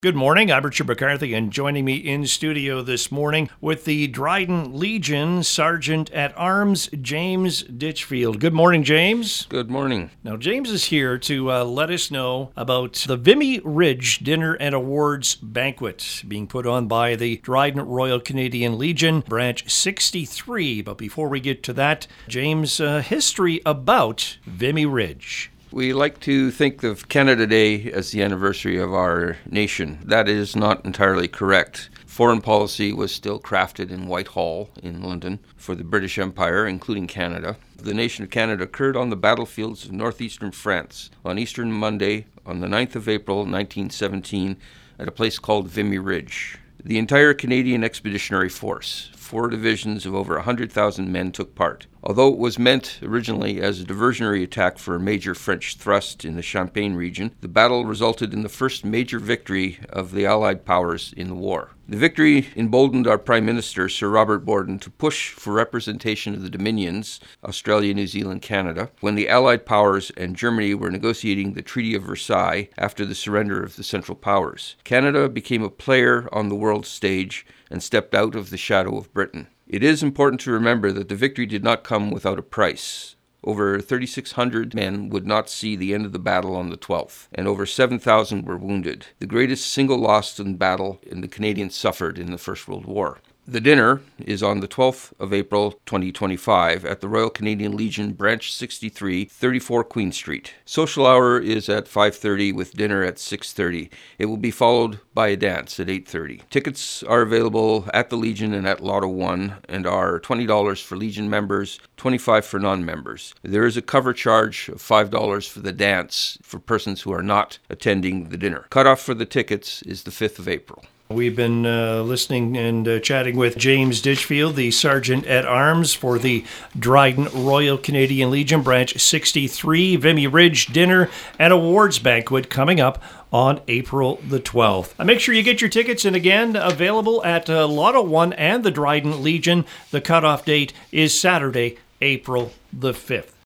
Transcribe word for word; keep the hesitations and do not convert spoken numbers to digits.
Good morning, I'm Richard McCarthy, and joining me in studio this morning with the Dryden Legion Sergeant at Arms, James Ditchfield. Good morning, James. Good morning. Now, James is here to uh, let us know about the Vimy Ridge Dinner and Awards Banquet being put on by the Dryden Royal Canadian Legion, Branch sixty-three. But before we get to that, James, uh, history about Vimy Ridge. We like to think of Canada Day as the anniversary of our nation. That is not entirely correct. Foreign policy was still crafted in Whitehall in London for the British Empire, including Canada. The nation of Canada occurred on the battlefields of northeastern France on Easter Monday on the ninth of April nineteen seventeen at a place called Vimy Ridge. The entire Canadian Expeditionary Force, four divisions of over one hundred thousand men, took part. Although it was meant originally as a diversionary attack for a major French thrust in the Champagne region, the battle resulted in the first major victory of the Allied powers in the war. The victory emboldened our Prime Minister, Sir Robert Borden, to push for representation of the Dominions, Australia, New Zealand, Canada, when the Allied powers and Germany were negotiating the Treaty of Versailles after the surrender of the Central Powers. Canada became a player on the world stage and stepped out of the shadow of Britain. It is important to remember that the victory did not come without a price. Over thirty-six hundred men would not see the end of the battle on the twelfth, and over seven thousand were wounded, the greatest single loss in battle in the Canadians suffered in the First World War. The dinner is on the twelfth of April twenty twenty-five at the Royal Canadian Legion, Branch sixty-three, thirty-four Queen Street. Social hour is at five thirty with dinner at six thirty. It will be followed by a dance at eight thirty. Tickets are available at the Legion and at Lotto One and are twenty dollars for Legion members, twenty-five dollars for non-members. There is a cover charge of five dollars for the dance for persons who are not attending the dinner. Cutoff for the tickets is the fifth of April. We've been uh, listening and uh, chatting with James Ditchfield, the Sergeant at Arms for the Dryden Royal Canadian Legion, Branch sixty-three, Vimy Ridge Dinner and Awards Banquet coming up on April the twelfth. Uh, make sure you get your tickets, and again, available at uh, Lotto One and the Dryden Legion. The cutoff date is Saturday, April the fifth.